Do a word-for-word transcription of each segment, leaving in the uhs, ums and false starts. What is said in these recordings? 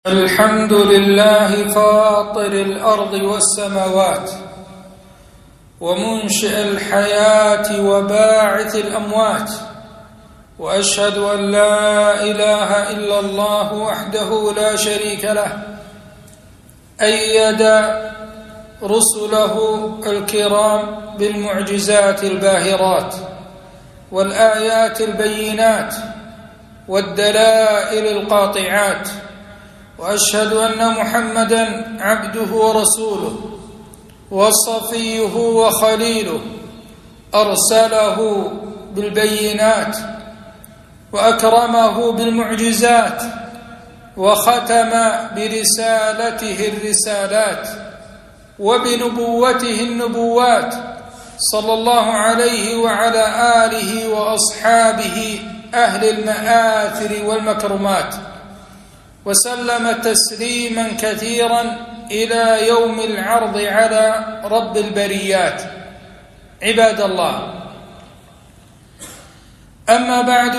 الحمد لله فاطر الأرض والسماوات ومنشئ الحياة وباعث الأموات، وأشهد أن لا إله إلا الله وحده لا شريك له، أيد رسله الكرام بالمعجزات الباهرات والآيات البينات والدلائل القاطعات، وأشهد أن محمدًا عبده ورسوله وصفيه وخليله، أرسله بالبينات وأكرمه بالمعجزات وختم برسالته الرسالات وبنبوته النبوات، صلى الله عليه وعلى آله وأصحابه أهل المآثر والمكرمات، وسلم تسليما كثيرا إلى يوم العرض على رب البريات. عباد الله، أما بعد،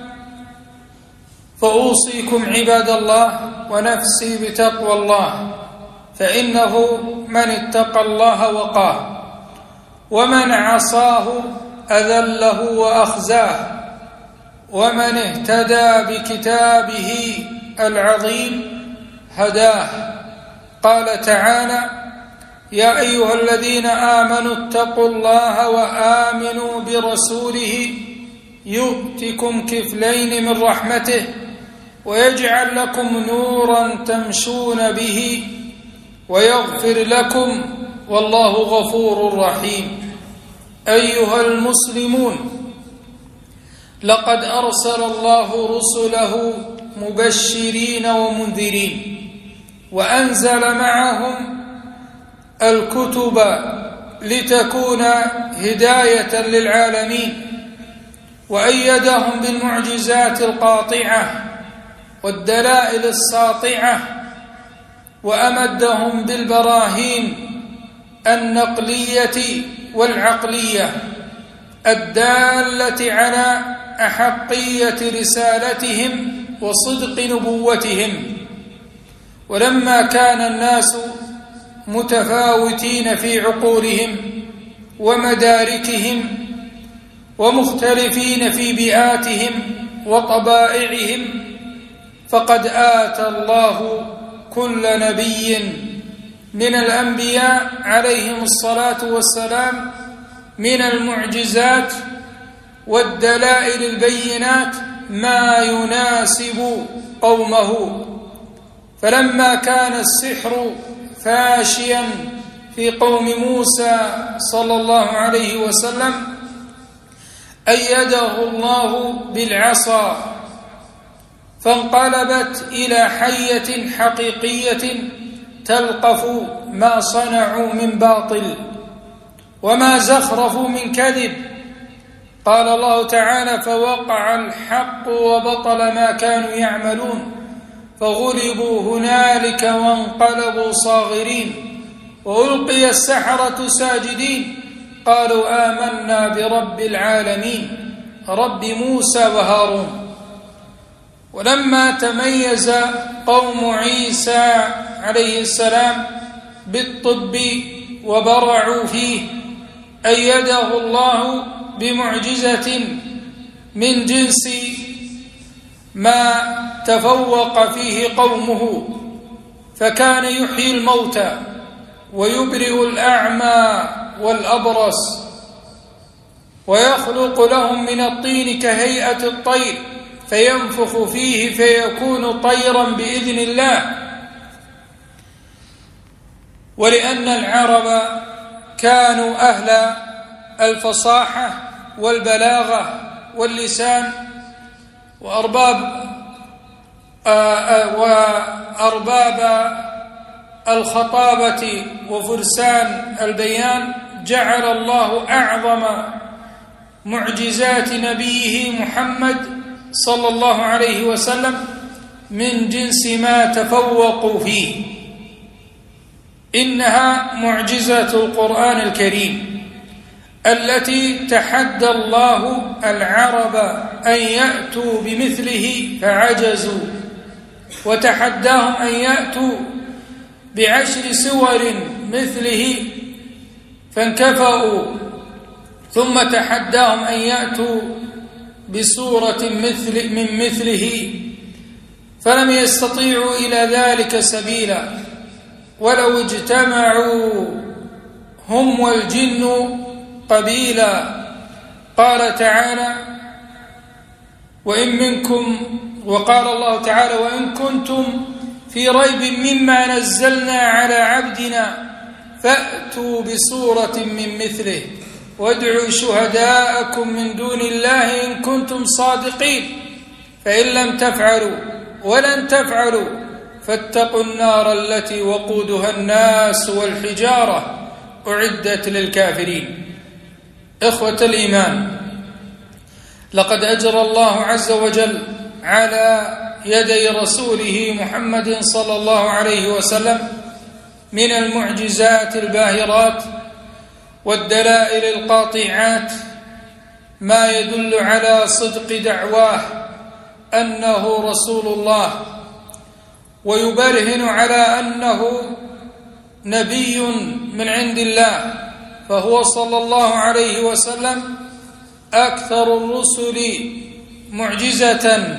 فأوصيكم عباد الله ونفسي بتقوى الله، فإنه من اتقى الله وقاه، ومن عصاه أذله وأخزاه، ومن اهتدى بكتابه العظيم هداه. قال تعالى: يا أيها الذين آمنوا اتقوا الله وآمنوا برسوله يؤتكم كفلين من رحمته ويجعل لكم نورا تمشون به ويغفر لكم والله غفور رحيم. أيها المسلمون، لقد أرسل الله رسله مبشرين ومنذرين، وأنزل معهم الكتب لتكون هداية للعالمين، وأيدهم بالمعجزات القاطعة والدلائل الساطعة، وأمدهم بالبراهين النقلية والعقلية الدالة على أحقية رسالتهم وصدق نبوتهم. ولما كان الناس متفاوتين في عقولهم ومداركهم ومختلفين في بيئاتهم وطبائعهم، فقد آتى الله كل نبي من الأنبياء عليهم الصلاة والسلام من المعجزات والدلائل البينات ما يناسب قومه. فلما كان السحر فاشيا في قوم موسى صلى الله عليه وسلم، أيده الله بالعصا، فانقلبت إلى حية حقيقية تلقف ما صنعوا من باطل وما زخرفوا من كذب. قال الله تعالى: فوقع الحق وبطل ما كانوا يعملون فغلبوا هنالك وانقلبوا صاغرين وألقي السحرة ساجدين قالوا آمنا برب العالمين رب موسى وهارون. ولما تميز قوم عيسى عليه السلام بالطب وبرعوا فيه، أيده الله بمعجزة من جنس ما تفوق فيه قومه، فكان يحيي الموتى ويبرئ الأعمى والأبرص ويخلق لهم من الطين كهيئة الطير فينفخ فيه فيكون طيرا بإذن الله. ولأن العرب كانوا أهل الفصاحة والبلاغة واللسان وأرباب وأرباب الخطابة وفرسان البيان، جعل الله أعظم معجزات نبيه محمد صلى الله عليه وسلم من جنس ما تفوقوا فيه. إنها معجزة القرآن الكريم التي تحدى الله العرب أن يأتوا بمثله فعجزوا، وتحداهم أن يأتوا بعشر سور مثله فانكفأوا، ثم تحداهم أن يأتوا بسورة مثل من مثله فلم يستطيعوا إلى ذلك سبيلا، ولو اجتمعوا هم والجن قبيلا. قال تعالى: وإن منكم وقال الله تعالى: وإن كنتم في ريب مما نزلنا على عبدنا فأتوا بسورة من مثله وادعوا شهداءكم من دون الله إن كنتم صادقين، فإن لم تفعلوا ولن تفعلوا فاتقوا النار التي وقودها الناس والحجارة أعدت للكافرين. إخوة الإيمان، لقد أجرى الله عز وجل على يدي رسوله محمد صلى الله عليه وسلم من المعجزات الباهرات والدلائل القاطعات ما يدل على صدق دعواه أنه رسول الله، ويبرهن على أنه نبي من عند الله، فهو صلى الله عليه وسلم أكثر الرسل معجزة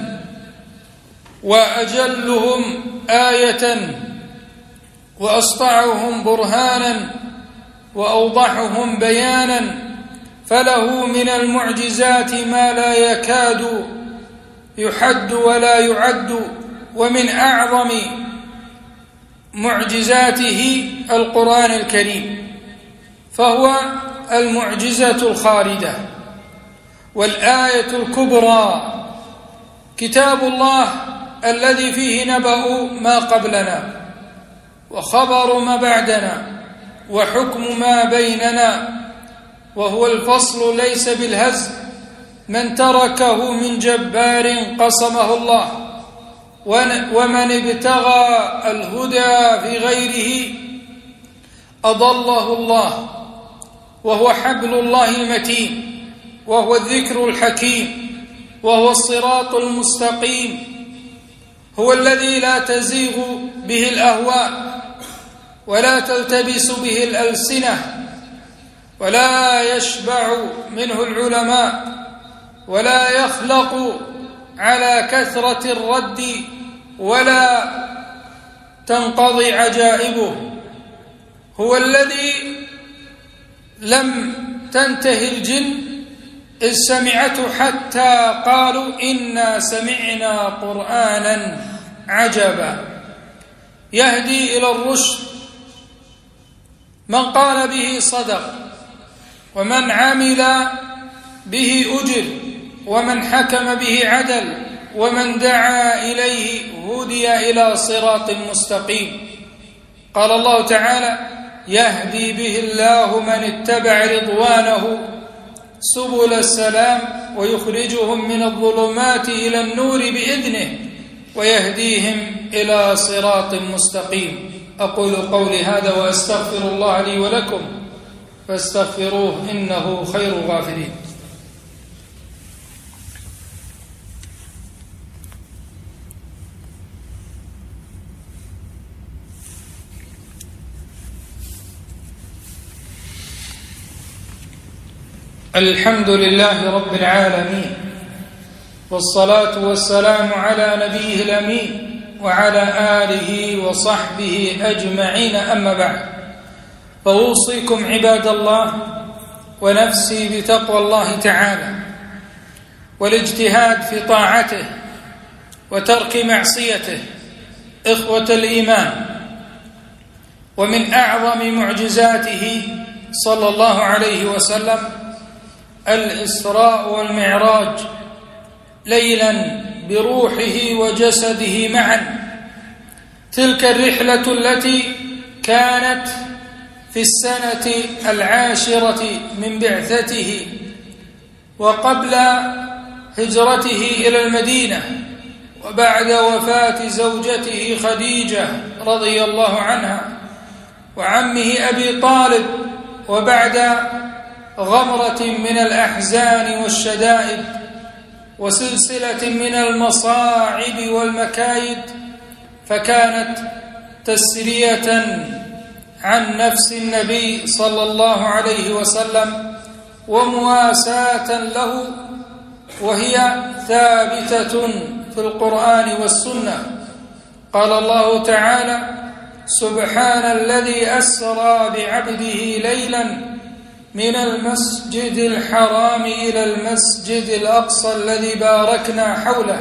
وأجلهم آية وأسطعهم برهانا وأوضحهم بيانا، فله من المعجزات ما لا يكاد يحد ولا يعد، ومن أعظم معجزاته القرآن الكريم، فهو المعجزة الخالدة والآية الكبرى، كتاب الله الذي فيه نبأ ما قبلنا وخبر ما بعدنا وحكم ما بيننا، وهو الفصل ليس بالهزل، من تركه من جبار قصمه الله، ومن ابتغى الهدى في غيره أضله الله، وهو حبل الله المتين، وهو الذكر الحكيم، وهو الصراط المستقيم، هو الذي لا تزيغ به الأهواء ولا تلتبس به الألسنة ولا يشبع منه العلماء ولا يخلق على كثرة الرد ولا تنقضي عجائبه، هو الذي لم تنتهي الجن إذ سمعته حتى قالوا إنا سمعنا قرآنا عجبا يهدي إلى الرشد، من قال به صدق، ومن عمل به أجر، ومن حكم به عدل، ومن دعا إليه هدي إلى صراط مستقيم. قال الله تعالى: يهدي به الله من اتبع رضوانه سبل السلام ويخرجهم من الظلمات إلى النور بإذنه ويهديهم إلى صراط مستقيم. أقول قولي هذا وأستغفر الله لي ولكم فاستغفروه إنه خير الغافرين. الحمد لله رب العالمين، والصلاة والسلام على نبيه الأمين وعلى آله وصحبه أجمعين، أما بعد، فأوصيكم عباد الله ونفسي بتقوى الله تعالى والاجتهاد في طاعته وترك معصيته. إخوة الإيمان، ومن أعظم معجزاته صلى الله عليه وسلم الإسراء والمعراج ليلا بروحه وجسده معا، تلك الرحلة التي كانت في السنة العاشرة من بعثته وقبل هجرته إلى المدينة، وبعد وفاة زوجته خديجة رضي الله عنها وعمه أبي طالب، وبعد غمرة من الأحزان والشدائد وسلسلة من المصاعب والمكايد، فكانت تسرية عن نفس النبي صلى الله عليه وسلم ومواساة له، وهي ثابتة في القرآن والسنة. قال الله تعالى: سبحان الذي أسرى بعبده ليلا من المسجد الحرام إلى المسجد الأقصى الذي باركنا حوله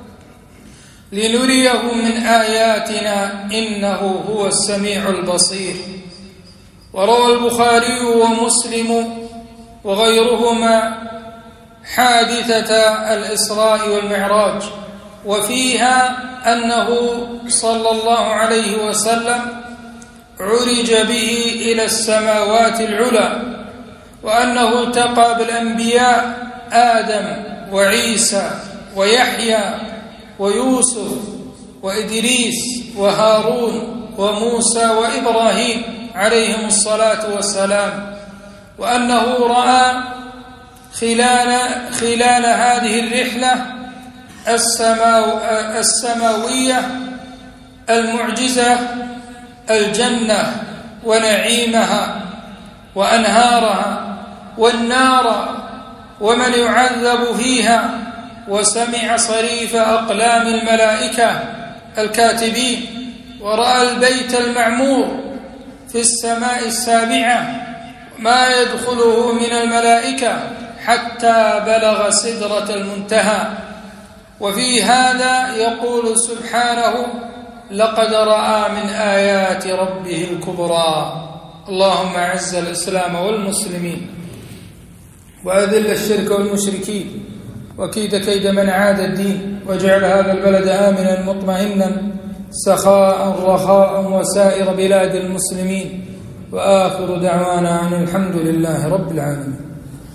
لنريه من آياتنا إنه هو السميع البصير. وروى البخاري ومسلم وغيرهما حادثة الإسراء والمعراج، وفيها أنه صلى الله عليه وسلم عرج به إلى السماوات العلى، وأنه التقى بالأنبياء آدم وعيسى ويحيى ويوسف وإدريس وهارون وموسى وإبراهيم عليهم الصلاة والسلام، وأنه رأى خلال, خلال هذه الرحلة السماو السماوية المعجزة الجنة ونعيمها وأنهارها والنار ومن يعذب فيها، وسمع صريف أقلام الملائكة الكاتبين، ورأى البيت المعمور في السماء السابعة ما يدخله من الملائكة حتى بلغ سدرة المنتهى. وفي هذا يقول سبحانه: لقد رأى من آيات ربه الكبرى. اللهم أعز الإسلام والمسلمين وأذل الشرك والمشركين وكيد كيد من عاد الدين، واجعل هذا البلد آمنا مطمئنا سخاء رخاء وسائر بلاد المسلمين، وآخر دعوانا أن الحمد لله رب العالمين.